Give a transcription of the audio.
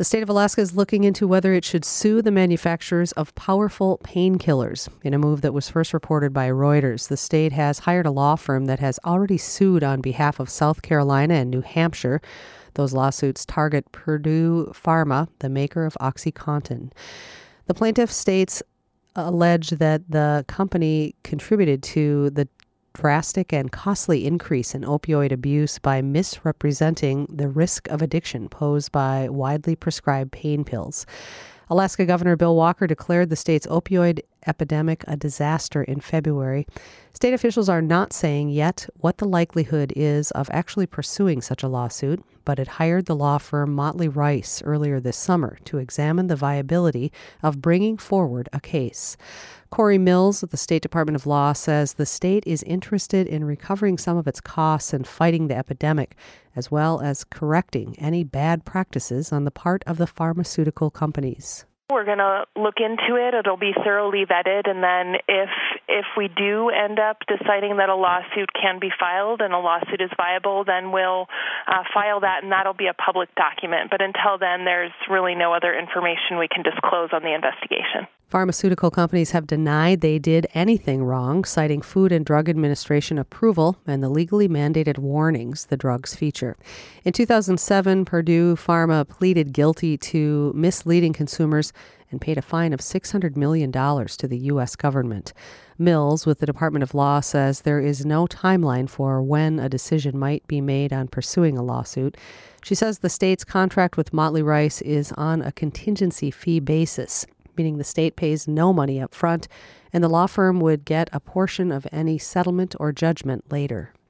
The state of Alaska is looking into whether it should sue the manufacturers of powerful painkillers in a move that was first reported by Reuters. The state has hired a law firm that has already sued on behalf of South Carolina and New Hampshire. Those lawsuits target Purdue Pharma, the maker of OxyContin. The plaintiff states allege that the company contributed to the drastic and costly increase in opioid abuse by misrepresenting the risk of addiction posed by widely prescribed pain pills. Alaska Governor Bill Walker declared the state's opioid epidemic a disaster in February. State officials are not saying yet what the likelihood is of actually pursuing such a lawsuit, but it hired the law firm Motley Rice earlier this summer to examine the viability of bringing forward a case. Corey Mills of the State Department of Law says the state is interested in recovering some of its costs and fighting the epidemic, as well as correcting any bad practices on the part of the pharmaceutical companies. We're going to look into it. It'll be thoroughly vetted, and then if we do end up deciding that a lawsuit can be filed and a lawsuit is viable, then we'll file that, and that'll be a public document. But until then, there's really no other information we can disclose on the investigation. Pharmaceutical companies have denied they did anything wrong, citing Food and Drug Administration approval and the legally mandated warnings the drugs feature. In 2007, Purdue Pharma pleaded guilty to misleading consumers and paid a fine of $600 million to the U.S. government. Mills with the Department of Law says there is no timeline for when a decision might be made on pursuing a lawsuit. She says the state's contract with Motley Rice is on a contingency fee basis, meaning the state pays no money up front, and the law firm would get a portion of any settlement or judgment later.